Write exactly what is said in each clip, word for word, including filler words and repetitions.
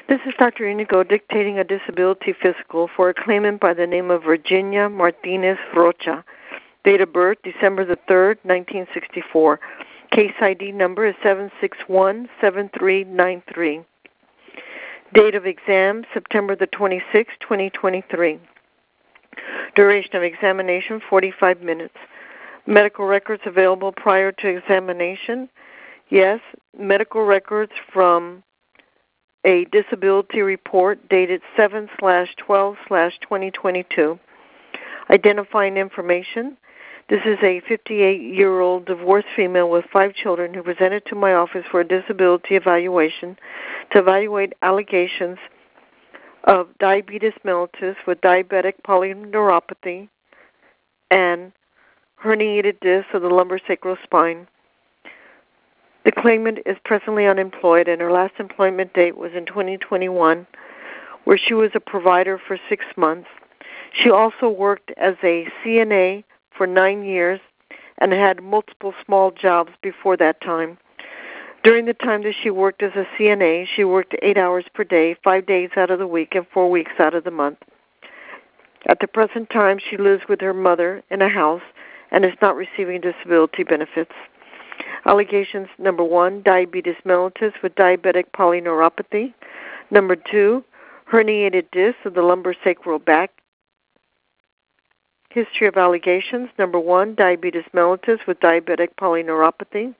This is Doctor Inigo dictating a disability physical for a claimant by the name of Virginia Martinez Rocha. Date of birth, December the third, nineteen sixty-four. Case I D number is seven six one seven three nine three. Date of exam, September the twenty-sixth, twenty twenty-three. Duration of examination, forty-five minutes. Medical records available prior to examination? Yes. Medical records from a disability report dated seven slash twelve slash twenty twenty-two. Identifying information. This is a fifty-eight-year-old divorced female with five children who presented to my office for a disability evaluation to evaluate allegations of diabetes mellitus with diabetic polyneuropathy and herniated disc of the lumbosacral spine. The claimant is presently unemployed, and her last employment date was in twenty twenty-one, where she was a provider for six months. She also worked as a C N A for nine years and had multiple small jobs before that time. During the time that she worked as a C N A, she worked eight hours per day, five days out of the week, and four weeks out of the month. At the present time, she lives with her mother in a house and is not receiving disability benefits. Allegations, number one, diabetes mellitus with diabetic polyneuropathy. Number two, herniated disc of the lumbosacral back. History of allegations, number one, diabetes mellitus with diabetic polyneuropathy.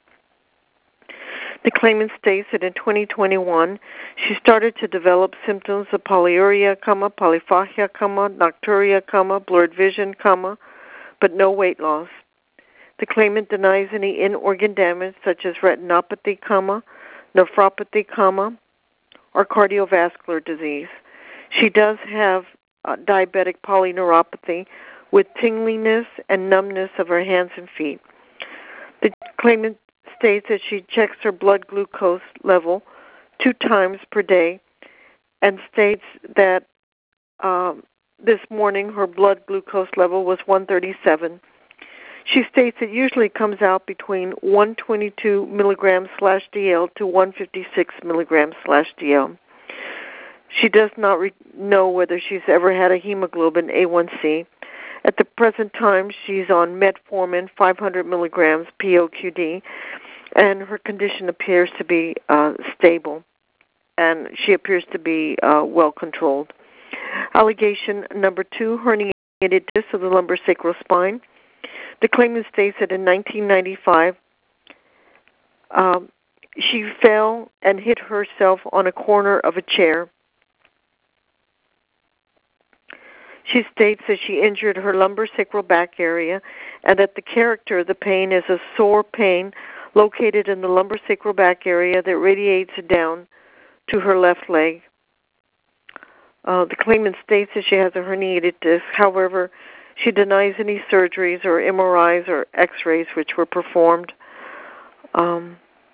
The claimant states that in twenty twenty-one, she started to develop symptoms of polyuria, comma, polyphagia, comma, nocturia, comma, blurred vision, comma, but no weight loss. The claimant denies any in-organ damage such as retinopathy, comma, nephropathy, comma, or cardiovascular disease. She does have uh, diabetic polyneuropathy with tingliness and numbness of her hands and feet. The claimant states that she checks her blood glucose level two times per day and states that um, this morning her blood glucose level was one thirty-seven. She states it usually comes out between one twenty-two milligrams slash D L to one fifty-six milligrams slash D L. She does not re- know whether she's ever had a hemoglobin A one C. At the present time, she's on metformin, five hundred milligrams P O Q D, and her condition appears to be uh, stable, and she appears to be uh, well controlled. Allegation number two, herniated disc of the lumbosacral spine. The claimant states that in nineteen ninety-five, um, she fell and hit herself on a corner of a chair. She states that she injured her lumbosacral back area and that the character of the pain is a sore pain located in the lumbosacral back area that radiates down to her left leg. Uh, the claimant states that she has a herniated disc. However, she denies any surgeries or M R Is or X-rays which were performed. Um,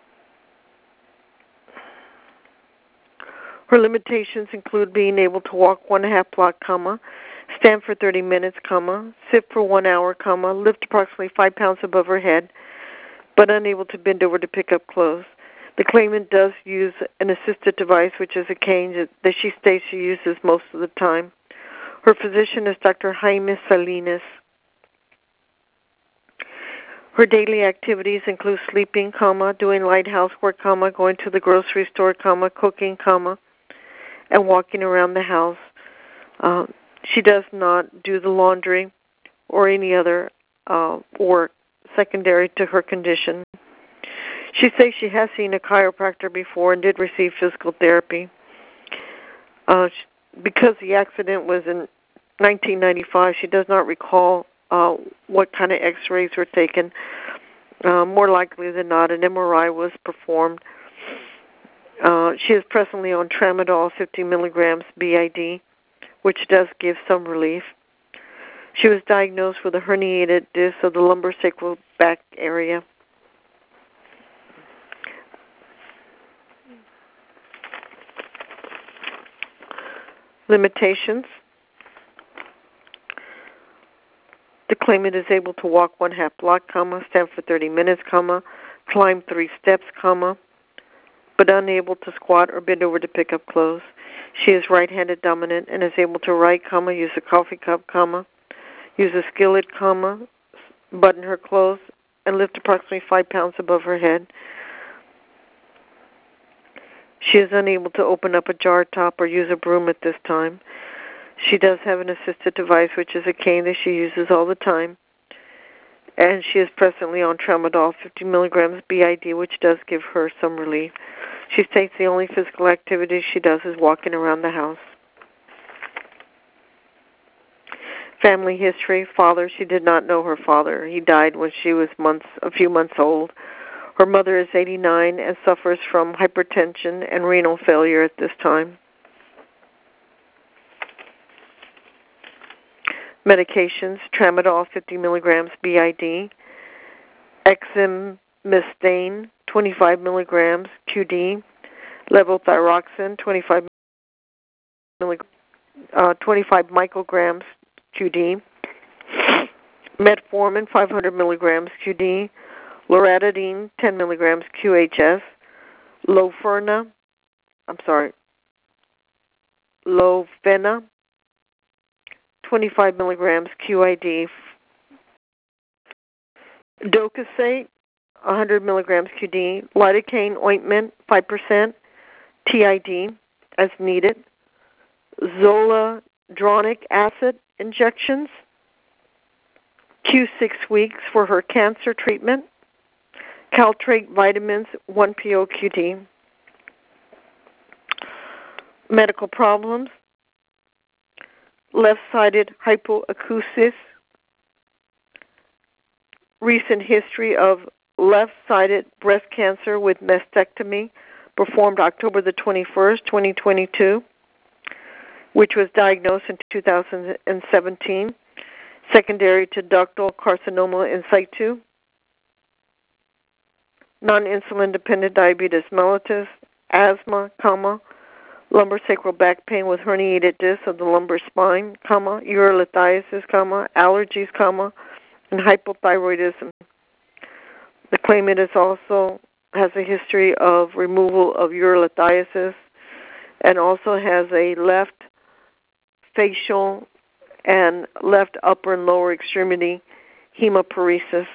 her limitations include being able to walk one half block, comma, stand for thirty minutes, comma, sit for one hour, comma, lift approximately five pounds above her head, but unable to bend over to pick up clothes. The claimant does use an assisted device, which is a cane that she states she uses most of the time. Her physician is Doctor Jaime Salinas. Her daily activities include sleeping, comma, doing light housework, comma, going to the grocery store, comma, cooking, comma, and walking around the house. Uh, she does not do the laundry or any other uh, work secondary to her condition. She says she has seen a chiropractor before and did receive physical therapy. Uh, because the accident was in nineteen ninety-five, she does not recall uh, what kind of X-rays were taken. Uh, more likely than not, an M R I was performed. Uh, she is presently on tramadol, fifty milligrams B I D, which does give some relief. She was diagnosed with a herniated disc of the lumbosacral back area. Limitations. The claimant is able to walk one half block, comma, stand for thirty minutes, comma, climb three steps, comma, but unable to squat or bend over to pick up clothes. She is right-handed dominant and is able to write, comma, use a coffee cup, comma, use a skillet, comma, button her clothes, and lift approximately five pounds above her head. She is unable to open up a jar top or use a broom at this time. She does have an assisted device, which is a cane that she uses all the time. And she is presently on tramadol, fifty milligrams B I D, which does give her some relief. She states the only physical activity she does is walking around the house. Family history: father, she did not know her father. He died when she was months, a few months old. Her mother is eighty-nine and suffers from hypertension and renal failure at this time. Medications: tramadol, fifty milligrams B I D, exemestane, twenty-five milligrams Q D, levothyroxine, twenty-five, millig- uh, twenty-five micrograms Q D, metformin, five hundred milligrams Q D, loratadine, ten milligrams Q H S, Lofurna, I'm sorry, Lofena, twenty-five milligrams Q I D, Docosate, one hundred milligrams Q D, lidocaine ointment, five percent T I D as needed, zoledronic acid injections, Q six weeks for her cancer treatment, Caltrate vitamins, one P O Q D. Medical problems: left-sided hypoacusis, recent history of left-sided breast cancer with mastectomy, performed October the twenty-first, twenty twenty-two, which was diagnosed in two thousand seventeen, secondary to ductal carcinoma in situ, non-insulin dependent diabetes mellitus, asthma, comma, lumbar sacral back pain with herniated disc of the lumbar spine, comma, urolithiasis, comma, allergies, comma, and hypothyroidism. The claimant is also has a history of removal of urolithiasis and also has a left facial and left upper and lower extremity hemiparesis.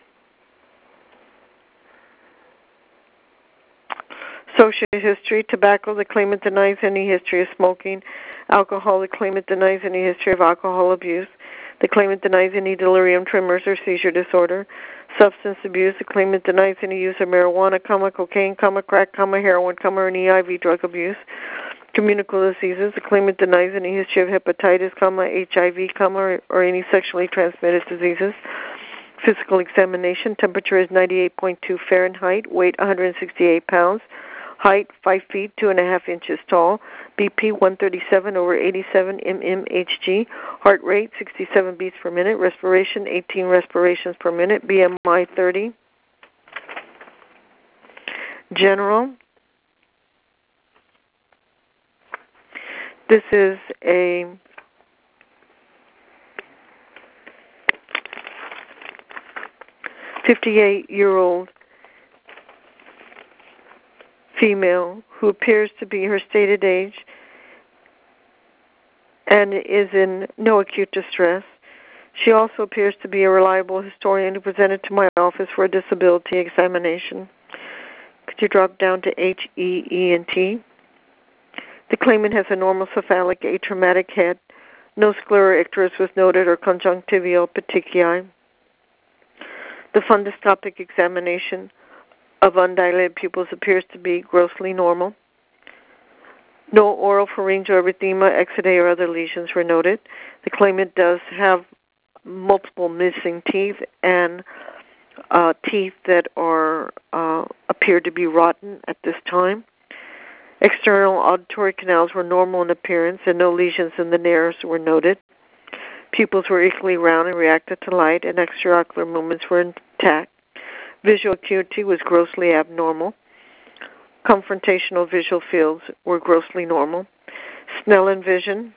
Social history: tobacco, the claimant denies any history of smoking. Alcohol, the claimant denies any history of alcohol abuse. The claimant denies any delirium tremors or seizure disorder. Substance abuse, the claimant denies any use of marijuana, comma, cocaine, comma, crack, comma, heroin, comma, or any I V drug abuse. Communicable diseases, the claimant denies any history of hepatitis, comma, H I V, comma, or, or any sexually transmitted diseases. Physical examination: temperature is ninety-eight point two Fahrenheit, weight one hundred sixty-eight pounds, height five feet two and a half inches tall, B P one thirty-seven over eighty-seven mmHg, heart rate sixty-seven beats per minute, respiration eighteen respirations per minute, B M I thirty. General: this is a fifty-eight-year-old female who appears to be her stated age and is in no acute distress. She also appears to be a reliable historian who presented to my office for a disability examination. Could you drop down to H E E and T? The claimant has a normal cephalic atraumatic head. No sclera icterus was noted or conjunctival petechiae. The fundoscopic examination of undilated pupils appears to be grossly normal. No oral pharyngeal erythema, exudae, or other lesions were noted. The claimant does have multiple missing teeth and uh, teeth that are uh, appear to be rotten at this time. External auditory canals were normal in appearance, and no lesions in the nares were noted. Pupils were equally round and reacted to light, and extraocular movements were intact. Visual acuity was grossly abnormal. Confrontational visual fields were grossly normal. Snellen vision.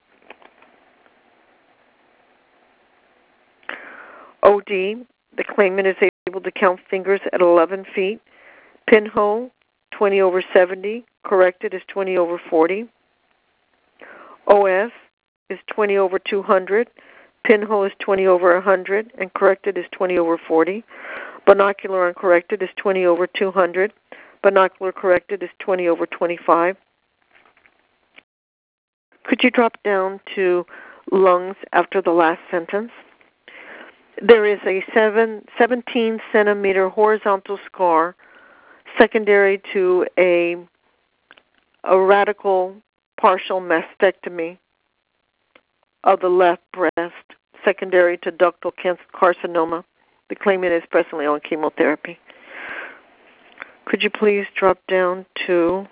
O D, the claimant is able to count fingers at eleven feet. Pinhole, twenty over seventy, corrected is twenty over forty. O S is twenty over two hundred. Pinhole is twenty over one hundred, and corrected is twenty over forty. Binocular uncorrected is twenty over two hundred. Binocular corrected is twenty over twenty-five. Could you drop down to lungs after the last sentence? There is a seven, seventeen centimeter horizontal scar secondary to a, a radical partial mastectomy of the left breast, secondary to ductal carcinoma. The claimant is presently on chemotherapy. Could you please drop down to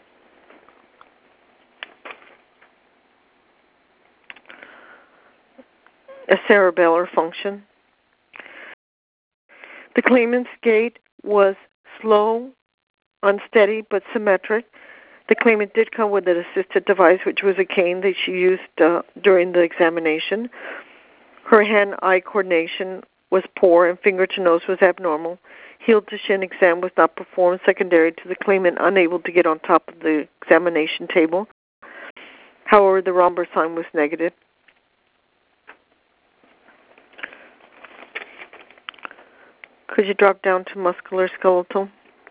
a cerebellar function? The claimant's gait was slow, unsteady, but symmetric. The claimant did come with an assisted device, which was a cane that she used uh, during the examination. Her hand-eye coordination was poor and finger-to-nose was abnormal. Heel-to-shin exam was not performed, secondary to the claimant unable to get on top of the examination table. However, the Romberg sign was negative. Could you drop down to muscular skeletal?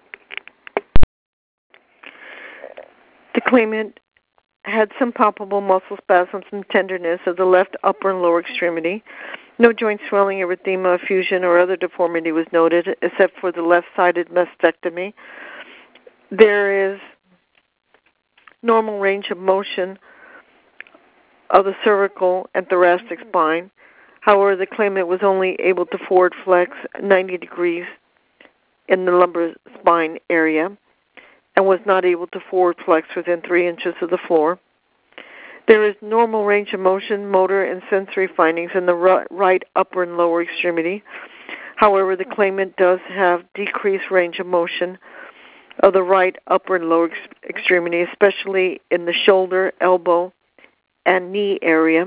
The claimant had some palpable muscle spasms and tenderness of the left upper and lower extremity. No joint swelling, erythema, effusion, or other deformity was noted, except for the left-sided mastectomy. There is normal range of motion of the cervical and thoracic spine. However, the claimant was only able to forward flex ninety degrees in the lumbar spine area and was not able to forward flex within three inches of the floor. There is normal range of motion, motor, and sensory findings in the right upper and lower extremity. However, the claimant does have decreased range of motion of the right upper and lower extremity, especially in the shoulder, elbow, and knee area.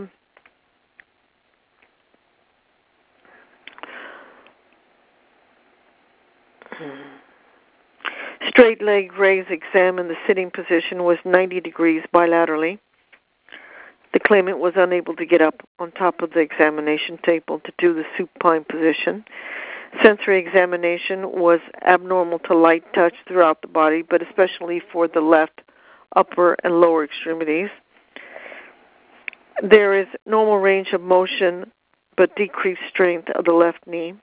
Straight leg raise exam in the sitting position was ninety degrees bilaterally. The claimant was unable to get up on top of the examination table to do the supine position. Sensory examination was abnormal to light touch throughout the body, but especially for the left upper and lower extremities. There is normal range of motion, but decreased strength of the left knee.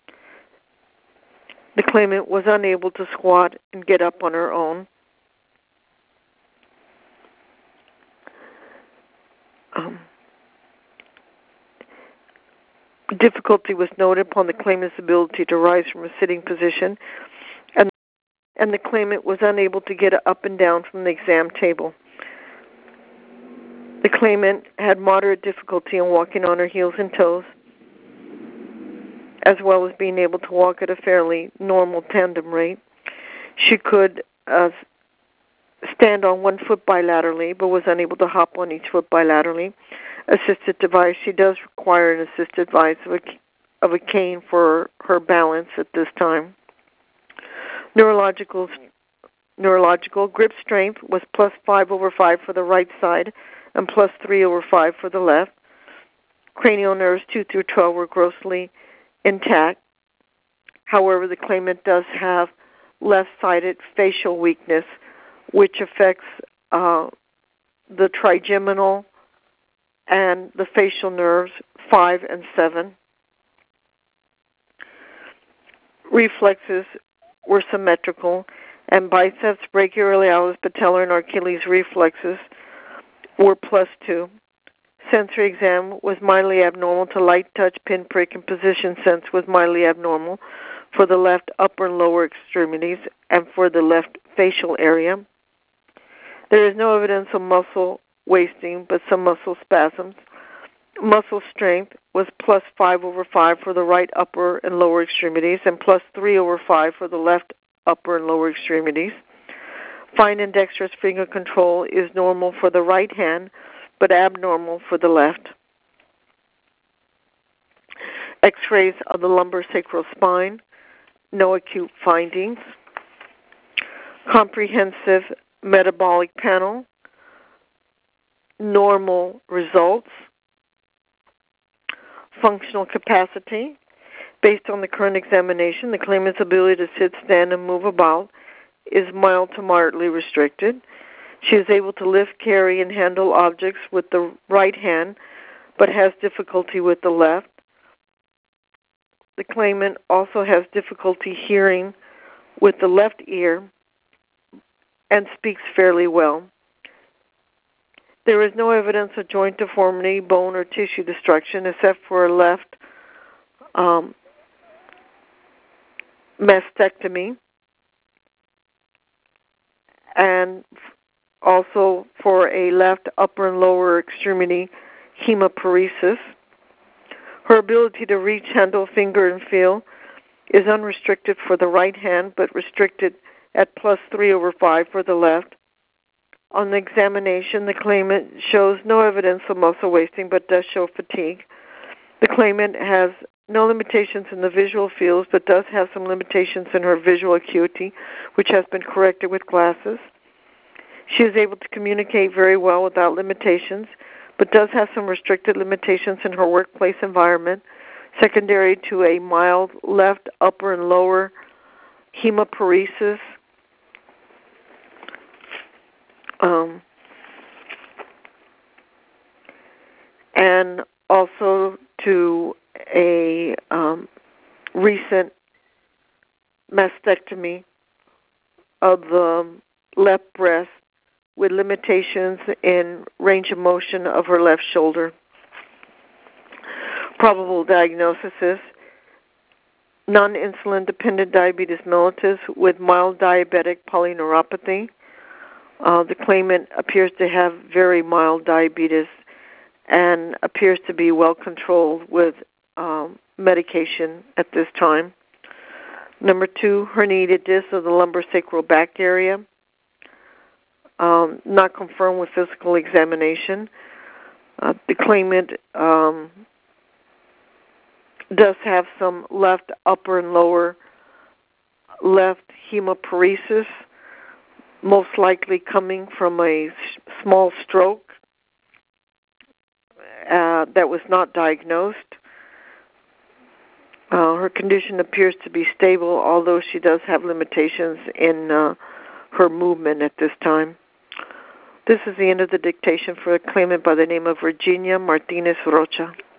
The claimant was unable to squat and get up on her own. Um, difficulty was noted upon the claimant's ability to rise from a sitting position, and, and the claimant was unable to get up and down from the exam table. The claimant had moderate difficulty in walking on her heels and toes, as well as being able to walk at a fairly normal tandem rate. She could uh, stand on one foot bilaterally, but was unable to hop on each foot bilaterally. Assisted device, she does require an assisted device of a, of a cane for her balance at this time. Neurological, neurological grip strength was plus five over five for the right side and plus three over five for the left. Cranial nerves two through twelve were grossly intact. However, the claimant does have left-sided facial weakness, which affects uh, the trigeminal and the facial nerves five and seven. Reflexes were symmetrical, and biceps, brachioradialis, patellar, and Achilles reflexes were plus two. Sensory exam was mildly abnormal to light touch, pinprick, and position sense was mildly abnormal for the left upper and lower extremities and for the left facial area. There is no evidence of muscle wasting, but some muscle spasms. Muscle strength was plus five over five for the right upper and lower extremities and plus three over five for the left upper and lower extremities. Fine and dexterous finger control is normal for the right hand, but abnormal for the left. X-rays of the lumbar sacral spine, no acute findings. comprehensive metabolic panel, normal results, functional capacity. Based on the current examination, the claimant's ability to sit, stand, and move about is mild to moderately restricted. She is able to lift, carry, and handle objects with the right hand, but has difficulty with the left. The claimant also has difficulty hearing with the left ear and speaks fairly well. There is no evidence of joint deformity, bone, or tissue destruction except for a left um, mastectomy, and also for a left upper and lower extremity hemiparesis. Her ability to reach, handle, finger, and feel is unrestricted for the right hand, but restricted at plus three over five for the left. On the examination, the claimant shows no evidence of muscle wasting, but does show fatigue. The claimant has no limitations in the visual fields, but does have some limitations in her visual acuity, which has been corrected with glasses. She is able to communicate very well without limitations, but does have some restricted limitations in her workplace environment, secondary to a mild left upper and lower hemiparesis, um, and also to a um, recent mastectomy of the left breast with limitations in range of motion of her left shoulder. Probable diagnosis is non-insulin dependent diabetes mellitus with mild diabetic polyneuropathy. Uh, the claimant appears to have very mild diabetes and appears to be well controlled with um, medication at this time. Number two, herniated disc of the lumbar sacral back area, um, not confirmed with physical examination. Uh, the claimant um, does have some left upper and lower left hemiparesis, most likely coming from a small stroke uh, that was not diagnosed. Uh, her condition appears to be stable, although she does have limitations in uh, her movement at this time. This is the end of the dictation for a claimant by the name of Virginia Martinez Rocha.